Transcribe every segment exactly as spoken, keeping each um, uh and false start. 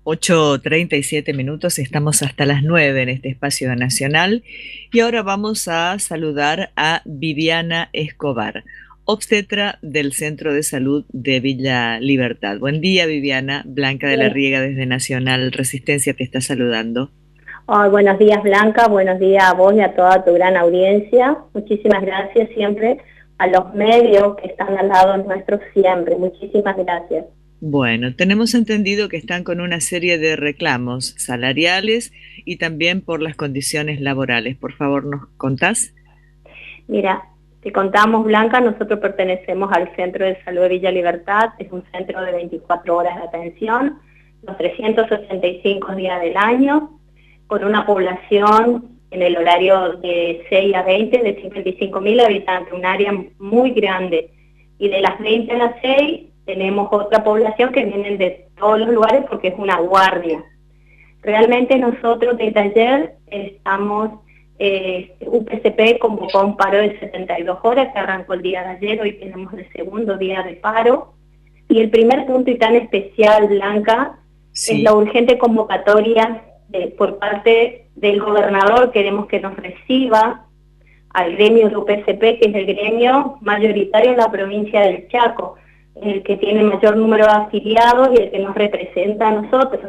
ocho treinta y siete minutos, estamos hasta las nueve en este espacio nacional y ahora vamos a saludar a Viviana Escobar, obstetra del Centro de Salud de Villa Libertad. Buen día, Viviana. Blanca de la Bueno, Riega desde Nacional Resistencia te está saludando. oh, buenos días, Blanca, buenos días a vos y a toda tu gran audiencia. Muchísimas gracias siempre a los medios que están al lado nuestro siempre. Muchísimas gracias. Bueno, tenemos entendido que están con una serie de reclamos salariales y también por las condiciones laborales. Por favor, ¿nos contás? Mira, te contamos, Blanca, nosotros pertenecemos al Centro de Salud de Villa Libertad. Es un centro de veinticuatro horas de atención, los trescientos sesenta y cinco días del año, con una población en el horario de seis a veinte, de cincuenta y cinco mil habitantes, un área muy grande. Y de las veinte a las seis tenemos otra población que vienen de todos los lugares porque es una guardia. Realmente nosotros desde ayer estamos, eh, U P C P convocó un paro de setenta y dos horas que arrancó el día de ayer, hoy tenemos el segundo día de paro. Y el primer punto y tan especial, Blanca, sí, es la urgente convocatoria de, por parte del gobernador. Queremos que nos reciba al gremio de U P C P, que es el gremio mayoritario en la provincia del Chaco, el que tiene mayor número de afiliados y el que nos representa a nosotros.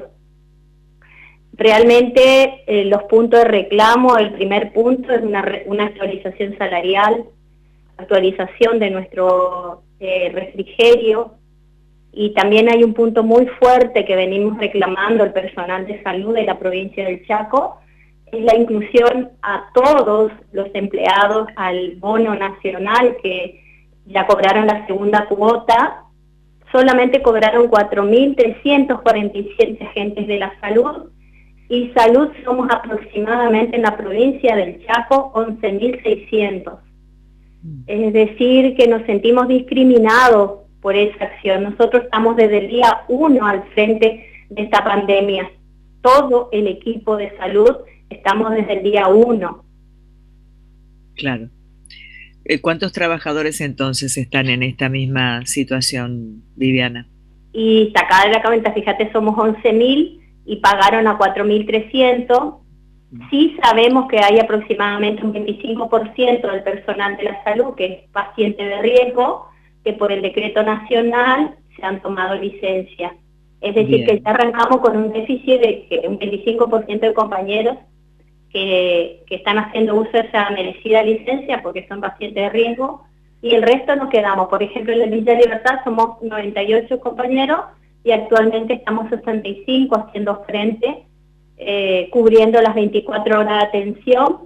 Realmente eh, los puntos de reclamo, el primer punto es una, una actualización salarial, actualización de nuestro eh, refrigerio, y también hay un punto muy fuerte que venimos reclamando el personal de salud de la provincia del Chaco, es la inclusión a todos los empleados al bono nacional, que ya cobraron la segunda cuota. Solamente cobraron cuatro mil trescientos cuarenta y siete agentes de la salud, y salud somos aproximadamente en la provincia del Chaco once mil seiscientos. Es decir, que nos sentimos discriminados por esa acción. Nosotros estamos desde el día uno al frente de esta pandemia. Todo el equipo de salud estamos desde el día uno. Claro. ¿Cuántos trabajadores entonces están en esta misma situación, Viviana? Y sacada de la cuenta, fíjate, somos once mil y pagaron a cuatro mil trescientos. Sí sabemos que hay aproximadamente un veinticinco por ciento del personal de la salud que es paciente de riesgo, que por el decreto nacional se han tomado licencia. Es decir, Bien. que ya arrancamos con un déficit de que un veinticinco por ciento de compañeros Que, que están haciendo uso de esa merecida licencia porque son pacientes de riesgo, y el resto nos quedamos. Por ejemplo, en la Villa Libertad somos noventa y ocho compañeros y actualmente estamos sesenta y cinco haciendo frente, eh, cubriendo las veinticuatro horas de atención,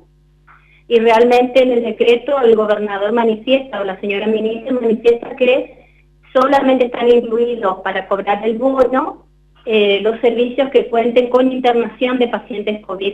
y realmente en el decreto el gobernador manifiesta, o la señora ministra manifiesta, que solamente están incluidos para cobrar el bono eh, los servicios que cuenten con internación de pacientes COVID.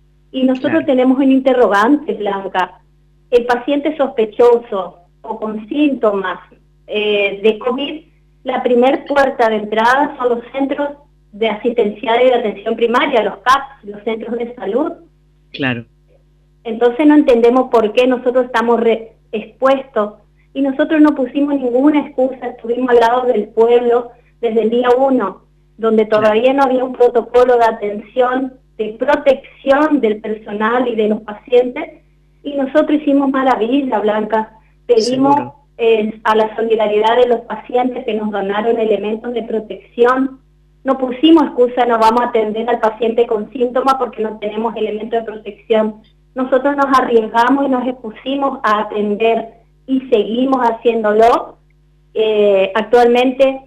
Y nosotros claro. tenemos un interrogante, Blanca. El paciente sospechoso o con síntomas eh, de COVID, la primer puerta de entrada son los centros de asistencial y de atención primaria, los C A P, los centros de salud. Claro. Entonces no entendemos por qué nosotros estamos re expuestos, y nosotros no pusimos ninguna excusa, estuvimos al lado del pueblo desde el día uno, donde todavía claro. no había un protocolo de atención, de protección del personal y de los pacientes, y nosotros hicimos maravilla, Blanca. Pedimos eh, a la solidaridad de los pacientes que nos donaron elementos de protección. No pusimos excusa, no vamos a atender al paciente con síntomas porque no tenemos elementos de protección. Nosotros nos arriesgamos y nos expusimos a atender y seguimos haciéndolo. Eh, actualmente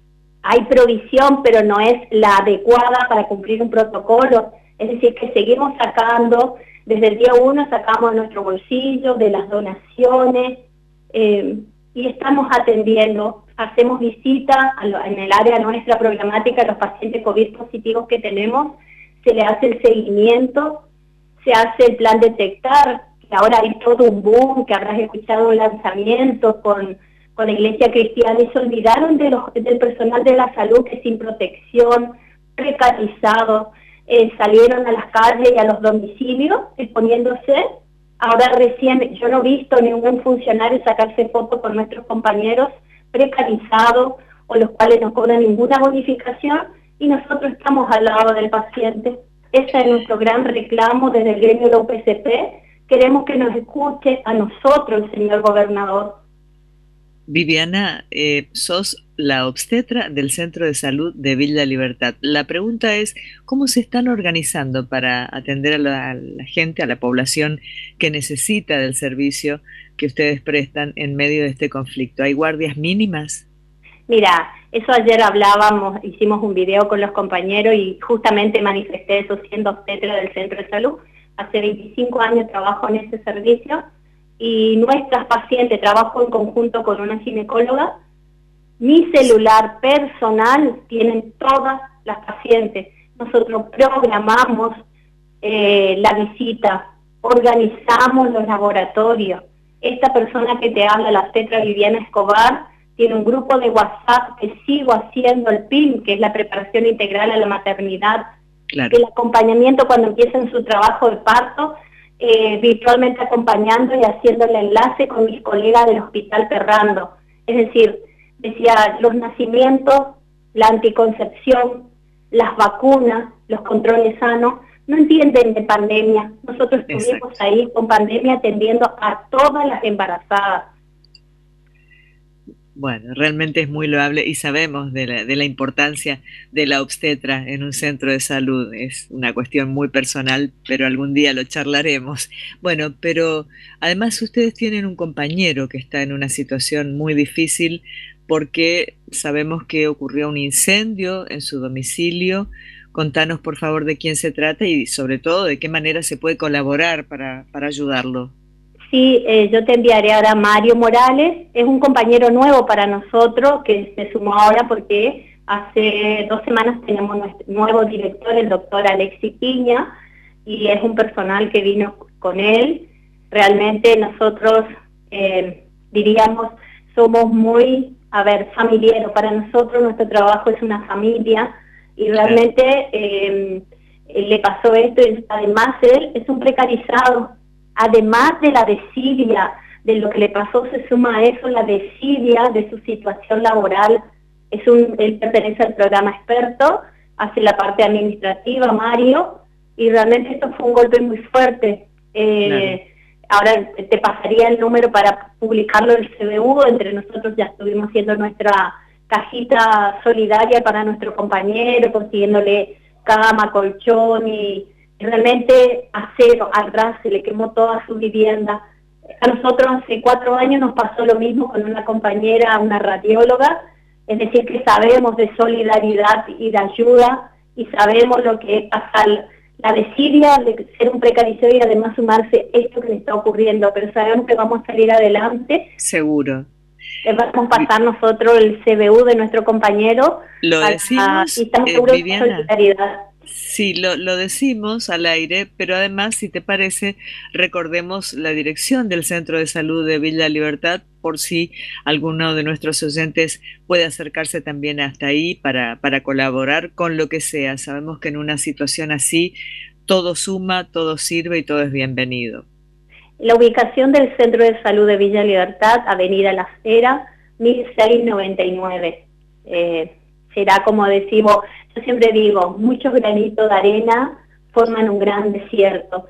hay provisión, pero no es la adecuada para cumplir un protocolo. Es decir, que seguimos sacando, desde el día uno sacamos de nuestro bolsillo, de las donaciones, eh, y estamos atendiendo, hacemos visitas en el área nuestra programática a los pacientes COVID positivos que tenemos, se le hace el seguimiento, se hace el plan detectar, que ahora hay todo un boom, que habrás escuchado un lanzamiento con, con la Iglesia Cristiana, y se olvidaron de los, del personal de la salud que sin protección, precarizado, eh, salieron a las calles y a los domicilios exponiéndose. Ahora recién, yo no he visto ningún funcionario sacarse fotos con nuestros compañeros precarizados o los cuales no cobran ninguna bonificación, y nosotros estamos al lado del paciente. Ese es nuestro gran reclamo desde el gremio de U P C P. Queremos que nos escuche a nosotros, el señor gobernador. Viviana, eh, sos la obstetra del Centro de Salud de Villa Libertad. La pregunta es, ¿cómo se están organizando para atender a la, a la gente, a la población que necesita del servicio que ustedes prestan en medio de este conflicto? ¿Hay guardias mínimas? Mira, eso ayer hablábamos, hicimos un video con los compañeros y justamente manifesté eso siendo obstetra del Centro de Salud. Hace veinticinco años trabajo en ese servicio y nuestras pacientes, trabajo en conjunto con una ginecóloga. Mi celular personal tienen todas las pacientes. Nosotros programamos eh, la visita, organizamos los laboratorios. Esta persona que te habla, la obstetra Viviana Escobar, tiene un grupo de WhatsApp que sigo haciendo el P I M, que es la preparación integral a la maternidad, claro. El acompañamiento cuando empiezan su trabajo de parto, eh, virtualmente acompañando y haciendo el enlace con mis colegas del Hospital Ferrando. Es decir, decía, los nacimientos, la anticoncepción, las vacunas, los controles sanos, no entienden de pandemia. Nosotros estuvimos Exacto. ahí con pandemia atendiendo a todas las embarazadas. Bueno, realmente es muy loable y sabemos de la, de la importancia de la obstetra en un centro de salud. Es una cuestión muy personal, pero algún día lo charlaremos. Bueno, pero además ustedes tienen un compañero que está en una situación muy difícil porque sabemos que ocurrió un incendio en su domicilio. Contanos por favor de quién se trata y sobre todo de qué manera se puede colaborar para, para ayudarlo. Sí, eh, yo te enviaré ahora a Mario Morales, es un compañero nuevo para nosotros que se sumó ahora porque hace dos semanas tenemos nuestro nuevo director, el doctor Alexis Piña, y es un personal que vino con él. Realmente nosotros eh, diríamos somos muy, a ver, familiares. Para nosotros nuestro trabajo es una familia y realmente eh, le pasó esto y además él es un precarizado. Además de la desidia, de lo que le pasó, se suma a eso la desidia de su situación laboral. Es un, él pertenece al programa experto, hace la parte administrativa, Mario, y realmente esto fue un golpe muy fuerte. Eh, claro. Ahora te pasaría el número para publicarlo en el C B U, entre nosotros ya estuvimos haciendo nuestra cajita solidaria para nuestro compañero, consiguiéndole cama, colchón y... realmente a cero, al ras, se le quemó toda su vivienda. A nosotros hace cuatro años nos pasó lo mismo con una compañera, una radióloga, es decir, que sabemos de solidaridad y de ayuda, y sabemos lo que pasa, la desidia de ser un precarizado y además sumarse esto que le está ocurriendo, pero sabemos que vamos a salir adelante. Seguro. Le vamos a pasar nosotros el C B U de nuestro compañero. Lo para, decimos, y estamos eh, seguros Viviana. de solidaridad. Sí, lo, lo decimos al aire, pero además, si te parece, recordemos la dirección del Centro de Salud de Villa Libertad, por si alguno de nuestros oyentes puede acercarse también hasta ahí para, para colaborar con lo que sea. Sabemos que en una situación así todo suma, todo sirve y todo es bienvenido. La ubicación del Centro de Salud de Villa Libertad, Avenida Las Heras, mil seiscientos noventa y nueve. Eh, será como decimos, yo siempre digo, muchos granitos de arena forman un gran desierto,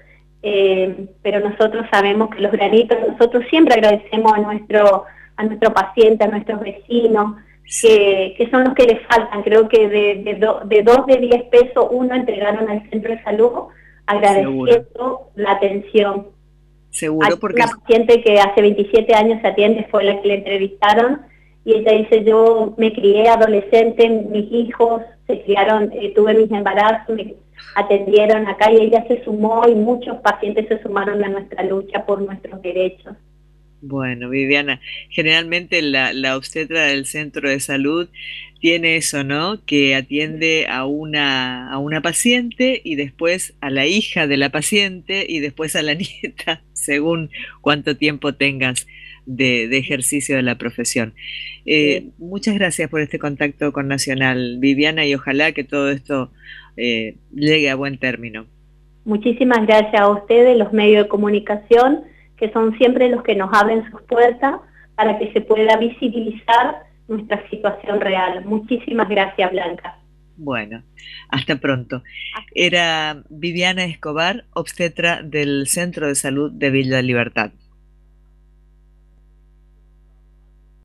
eh, pero nosotros sabemos que los granitos, nosotros siempre agradecemos a nuestro, a nuestro paciente, a nuestros vecinos, que, que son los que les faltan. Creo que de, de, do, de dos de diez pesos, uno entregaron al Centro de Salud agradeciendo Seguro. la atención. Seguro, porque... Una paciente que hace veintisiete años se atiende fue la que le entrevistaron, y ella dice, yo me crié adolescente, mis hijos se criaron, eh, tuve mis embarazos, me atendieron acá, y ella se sumó y muchos pacientes se sumaron a nuestra lucha por nuestros derechos. Bueno, Viviana, generalmente la, la obstetra del centro de salud tiene eso, ¿no? Que atiende a una, a una paciente y después a la hija de la paciente y después a la nieta, según cuánto tiempo tengas de, de ejercicio de la profesión. Eh, sí. Muchas gracias por este contacto con Nacional, Viviana, y ojalá que todo esto eh, llegue a buen término. Muchísimas gracias a ustedes, los medios de comunicación, que son siempre los que nos abren sus puertas para que se pueda visibilizar nuestra situación real. Muchísimas gracias, Blanca. Bueno, hasta pronto. Era Viviana Escobar, obstetra del Centro de Salud de Villa Libertad.